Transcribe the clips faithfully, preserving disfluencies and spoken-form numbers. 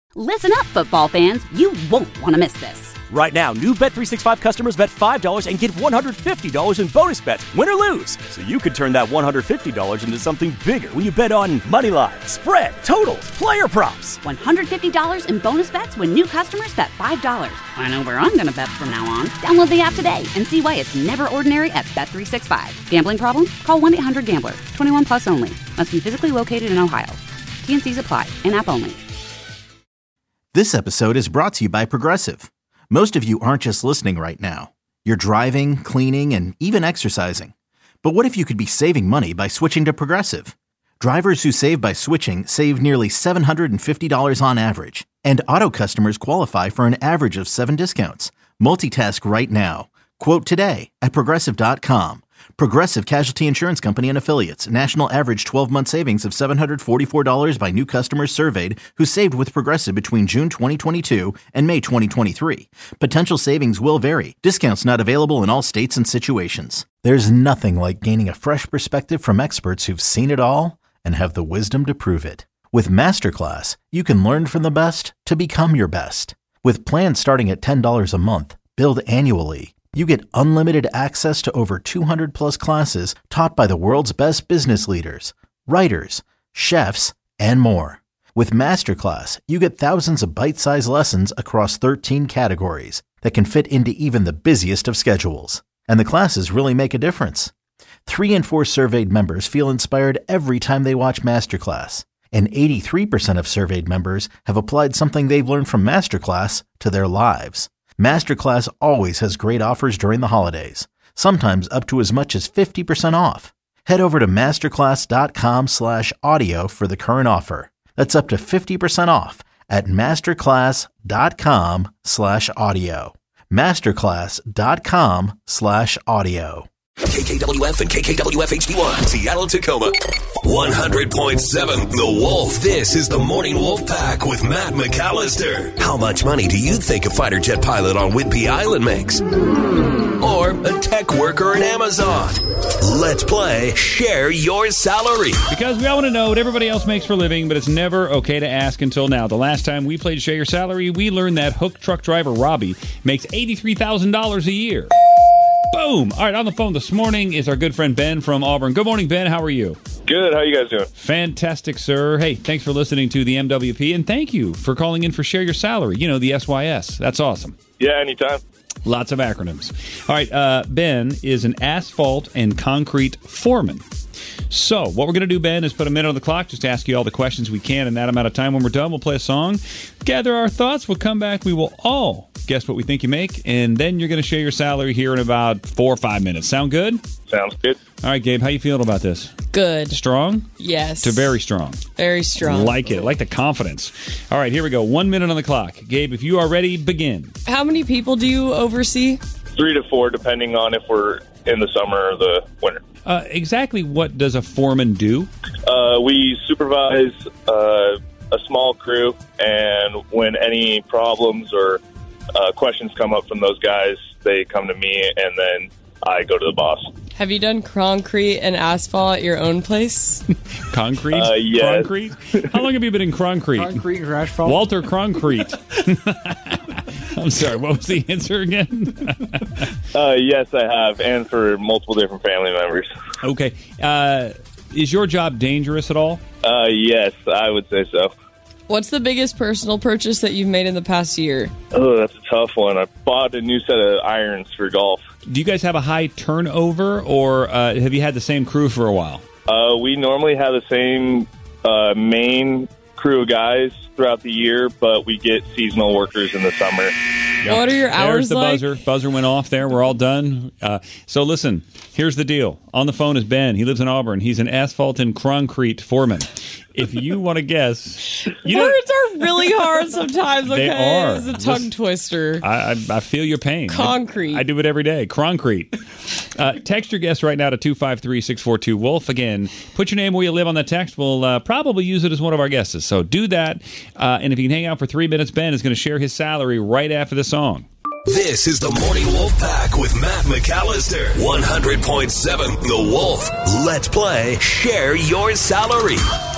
Listen up, football fans. You won't want to miss this. Right now, new Bet three sixty-five customers bet five dollars and get one hundred fifty dollars in bonus bets, win or lose. So you could turn that one hundred fifty dollars into something bigger when you bet on money line, spread, totals, player props. one hundred fifty dollars in bonus bets when new customers bet five dollars. I know where I'm going to bet from now on. Download the app today and see why it's never ordinary at Bet three sixty-five. Gambling problem? Call one eight hundred gambler. twenty-one plus only. Must be physically located in Ohio. T N Cs apply. In-app only. This episode is brought to you by Progressive. Most of you aren't just listening right now. You're driving, cleaning, and even exercising. But what if you could be saving money by switching to Progressive? Drivers who save by switching save nearly seven hundred fifty dollars on average. And auto customers qualify for an average of seven discounts. Multitask right now. Quote today at Progressive dot com. Progressive Casualty Insurance Company and Affiliates. National average twelve-month savings of seven hundred forty-four dollars by new customers surveyed who saved with Progressive between June twenty twenty-two and May twenty twenty-three. Potential savings will vary. Discounts not available in all states and situations. There's nothing like gaining a fresh perspective from experts who've seen it all and have the wisdom to prove it. With Masterclass, you can learn from the best to become your best. With plans starting at ten dollars a month, billed annually, you get unlimited access to over two hundred plus classes taught by the world's best business leaders, writers, chefs, and more. With Masterclass, you get thousands of bite-sized lessons across thirteen categories that can fit into even the busiest of schedules. And the classes really make a difference. Three in four surveyed members feel inspired every time they watch Masterclass. And eighty-three percent of surveyed members have applied something they've learned from Masterclass to their lives. Masterclass always has great offers during the holidays, sometimes up to as much as fifty percent off. Head over to masterclass.com slash audio for the current offer. That's up to fifty percent off at masterclass.com slash audio. Masterclass.com slash audio. K K W F and K K W F H D one, Seattle, Tacoma. one hundred point seven The Wolf. This is the Morning Wolf Pack with Matt McAllister. How much money do you think a fighter jet pilot on Whidbey Island makes? Or a tech worker in Amazon? Let's play Share Your Salary. Because we all want to know what everybody else makes for a living, but it's never okay to ask until now. The last time we played Share Your Salary, we learned that hook truck driver Robbie makes eighty-three thousand dollars a year. Boom! All right, on the phone this morning is our good friend Ben from Auburn. Good morning, Ben. How are you? Good. How are you guys doing? Fantastic, sir. Hey, thanks for listening to the M W P, and thank you for calling in for Share Your Salary. You know, the S Y S. That's awesome. Yeah, anytime. Lots of acronyms. All right, uh, Ben is an asphalt and concrete foreman. So what we're going to do, Ben, is put a minute on the clock, just ask you all the questions we can in that amount of time. When we're done, we'll play a song, gather our thoughts, we'll come back, we will all guess what we think you make, and then you're going to share your salary here in about four or five minutes. Sound good? Sounds good. All right, Gabe, how you feeling about this? Good. Strong? Yes. To very strong. Very strong. Like it. Like the confidence. All right, here we go. One minute on the clock. Gabe, if you are ready, begin. How many people do you oversee? Three to four, depending on if we're in the summer or the winter. Uh, exactly what does a foreman do? Uh, we supervise uh, a small crew, and when any problems or uh, questions come up from those guys, they come to me, and then I go to the boss. Have you done concrete and asphalt at your own place? Concrete? Uh, yes. Concrete? How long have you been in concrete? Concrete or asphalt? Walter Concrete. I'm sorry, what was the answer again? uh, yes, I have, and for multiple different family members. Okay. Uh, is your job dangerous at all? Uh, yes, I would say so. What's the biggest personal purchase that you've made in the past year? Oh, that's a tough one. I bought a new set of irons for golf. Do you guys have a high turnover, or uh, have you had the same crew for a while? Uh, we normally have the same uh, main crew of guys throughout the year, but we get seasonal workers in the summer. Yep. What are your hours There's the like? buzzer. Buzzer went off there. We're all done. Uh, so listen, here's the deal. On the phone is Ben. He lives in Auburn. He's an asphalt and concrete foreman. If you want to guess... You Words are really hard sometimes, okay? They are. It's a tongue Listen, twister. I, I, I feel your pain. Concrete. I, I do it every day. Concrete. Uh, text your guess right now to two five three, six four two, WOLF. Again, put your name where you live on that text. We'll uh, probably use it as one of our guesses. So do that. Uh, and if you can hang out for three minutes, Ben is going to share his salary right after the song. This is the Morning Wolf Pack with Matt McAllister. one hundred point seven The Wolf. Let's play Share Your Salary.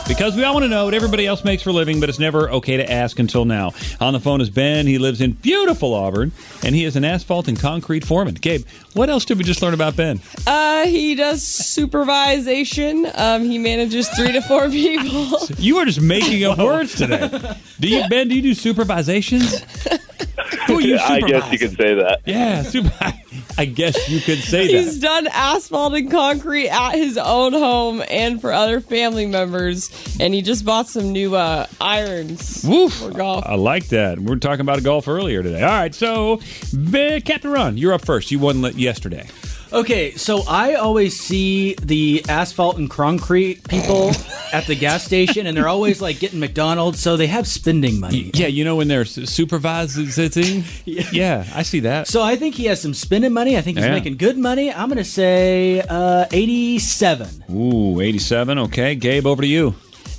Because we all want to know what everybody else makes for a living, but it's never okay to ask until now. On the phone is Ben. He lives in beautiful Auburn, and he is an asphalt and concrete foreman. Gabe, what else did we just learn about Ben? Uh, he does supervision. Um, he manages three to four people. You are just making up words today. Do you, Ben, do you do supervisations? Who are you I supervising? guess you could say that. Yeah, super, I guess you could say that. He's done asphalt and concrete at his own home and for other family members, and he just bought some new uh, irons Woof. for golf. I like that. We were talking about golf earlier today. All right, so Ben, Captain Ron, you're up first. You won yesterday. Okay, so I always see the asphalt and concrete people at the gas station, and they're always like getting McDonald's, so they have spending money. Yeah, you know when they're supervising? Yeah. Yeah, I see that. So I think he has some spending money. I think he's Yeah. making good money. I'm going to say uh, eighty-seven. Ooh, eighty-seven. Okay, Gabe, over to you.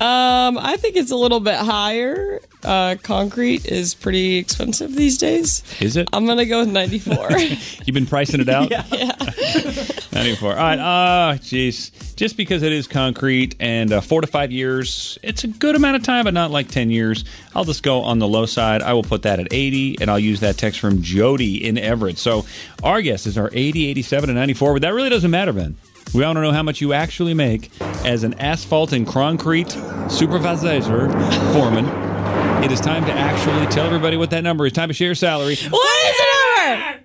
Um, I think it's a little bit higher. Uh, concrete is pretty expensive these days. Is it? I'm gonna go with ninety-four. You've been pricing it out? Yeah. ninety-four. All right. Ah, jeez. Just because it is concrete and uh, four to five years, it's a good amount of time, but not like ten years. I'll just go on the low side. I will put that at eighty, and I'll use that text from Jody in Everett. So our guesses are eighty, eighty-seven, and ninety-four, but that really doesn't matter, Ben. We want to know how much you actually make as an asphalt and concrete supervisor foreman. It is time to actually tell everybody what that number is. Time to share your salary. What is the number?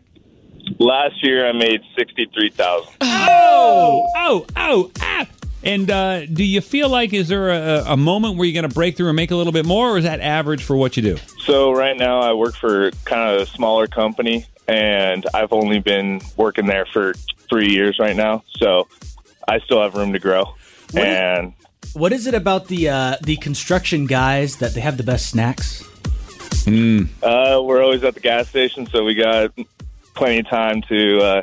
Last year I made sixty-three thousand dollars. Oh, oh, oh, ah. And uh, do you feel like, is there a, a moment where you're going to break through and make a little bit more, or is that average for what you do? So right now I work for kind of a smaller company, and I've only been working there for three years right now. So I still have room to grow. What is- and What is it about the uh, the construction guys that they have the best snacks? uh, we're always at the gas station, so we got plenty of time to uh,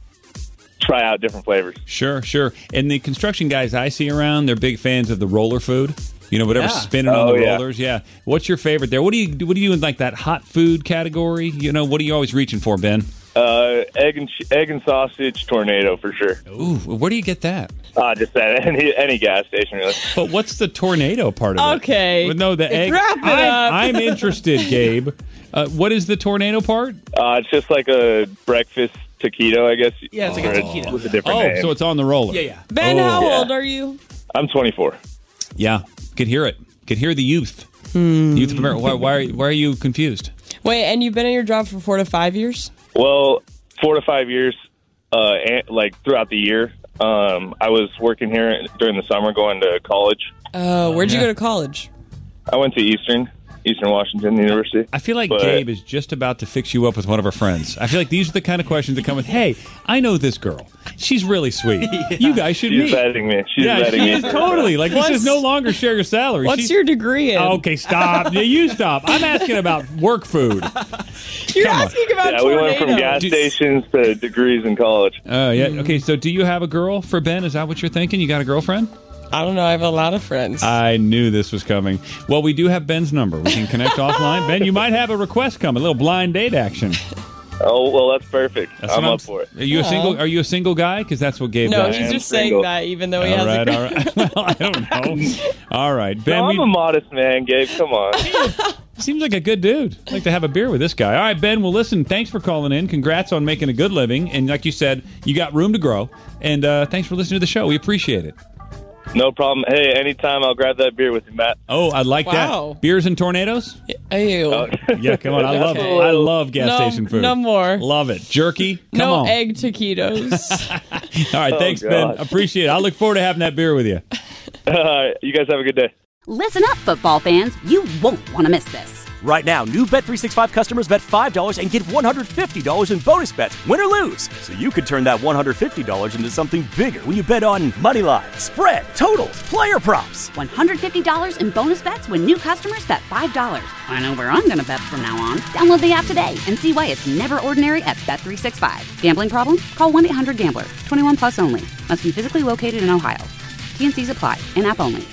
try out different flavors. Sure, sure. And the construction guys I see around, they're big fans of the roller food. You know, whatever's Yeah. spinning on Oh, the yeah. rollers. Yeah. What's your favorite there? What do you what do you in like that hot food category? You know, what are you always reaching for, Ben? Uh, egg and ch- egg and sausage tornado for sure. Ooh, where do you get that? Uh, just at any any gas station, really. But what's the tornado part of it? Okay. Well, no, the egg. Wrap it I'm, up. I'm interested, Gabe. Uh, what is the tornado part? Uh, it's just like a breakfast taquito, I guess. Yeah, it's like a Or taquito. With a different Oh, name. so it's on the roller. Yeah, yeah. Ben, Oh. how Yeah. old are you? I'm twenty-four. Yeah, could hear it. Could hear the youth. Youth of America. Why, why, are, why are you confused? Wait, and you've been in your job for four to five years? Well, four to five years, uh, and, like throughout the year. Um, I was working here during the summer, going to college. Uh, where'd you yeah. go to college? I went to Eastern, Eastern Washington University. I feel like But- Gabe is just about to fix you up with one of her friends. I feel like these are the kind of questions that come with, hey, I know this girl. She's really sweet. You guys should She's meet. vetting me. She's yeah, vetting she me. is totally. Like, this What's- is no longer share your salary. What's She's- your degree in? Okay, stop. Yeah, you stop. I'm asking about work food. You're come on. asking about Yeah, we went from tornadoes. gas stations to degrees in college. Uh, yeah. Okay, so do you have a girl for Ben? Is that what you're thinking? You got a girlfriend? I don't know. I have a lot of friends. I knew this was coming. Well, we do have Ben's number. We can connect offline. Ben, you might have a request coming, a little blind date action. Oh, well, that's perfect. That's I'm what up for it. Are you a Yeah. single? Are you a single guy? Because that's what Gabe no, does. he's am just single. saying that even though he All has right, a all right. Well, I don't know. All right, Ben. No, I'm we- a modest man, Gabe. Come on. Seems like a good dude. I'd like to have a beer with this guy. All right, Ben. Well, listen, thanks for calling in. Congrats on making a good living. And like you said, you got room to grow. And uh, thanks for listening to the show. We appreciate it. No problem. Hey, anytime I'll grab that beer with you, Matt. Oh, I like Wow. that. Beers and tornadoes? Ew. Oh. Yeah, come on. I love Okay. I love gas No- station food. no more. Love it. Jerky? Come no on. egg taquitos. All right, thanks, Ben. gosh. Appreciate it. I look forward to having that beer with you. Uh, you guys have a good day. Listen up, football fans. You won't want to miss this. Right now, new Bet three sixty-five customers bet five dollars and get one hundred fifty dollars in bonus bets, win or lose. So you could turn that one hundred fifty dollars into something bigger when you bet on money line, spread, totals, player props. one hundred fifty dollars in bonus bets when new customers bet five dollars. I know where I'm going to bet from now on. Download the app today and see why it's never ordinary at Bet three sixty-five. Gambling problem? Call one eight hundred gambler. twenty-one plus only. Must be physically located in Ohio. T and C's apply. In-app only.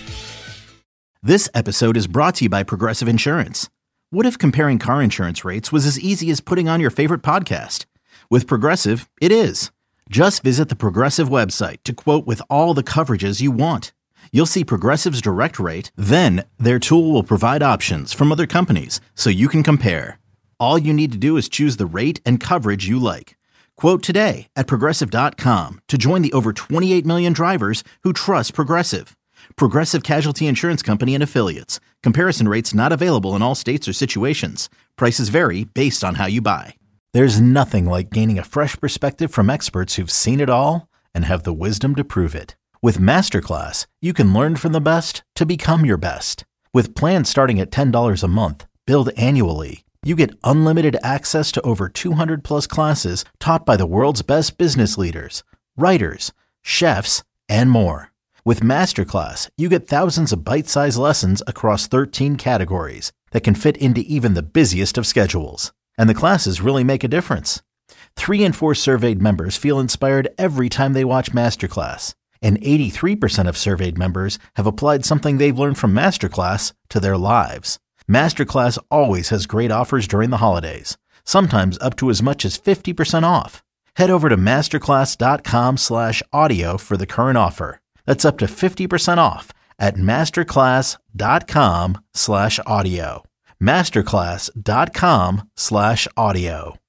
This episode is brought to you by Progressive Insurance. What if comparing car insurance rates was as easy as putting on your favorite podcast? With Progressive, it is. Just visit the Progressive website to quote with all the coverages you want. You'll see Progressive's direct rate, then their tool will provide options from other companies so you can compare. All you need to do is choose the rate and coverage you like. Quote today at Progressive dot com to join the over twenty-eight million drivers who trust Progressive. Progressive Casualty Insurance Company and Affiliates. Comparison rates not available in all states or situations. Prices vary based on how you buy. There's nothing like gaining a fresh perspective from experts who've seen it all and have the wisdom to prove it. With Masterclass, you can learn from the best to become your best. With plans starting at ten dollars a month, billed annually, you get unlimited access to over two hundred plus classes taught by the world's best business leaders, writers, chefs, and more. With Masterclass, you get thousands of bite-sized lessons across thirteen categories that can fit into even the busiest of schedules. And the classes really make a difference. Three in four surveyed members feel inspired every time they watch Masterclass. And eighty-three percent of surveyed members have applied something they've learned from Masterclass to their lives. Masterclass always has great offers during the holidays, sometimes up to as much as fifty percent off. Head over to masterclass.com slash audio for the current offer. That's up to fifty percent off at masterclass.com slash audio. Masterclass.com slash audio.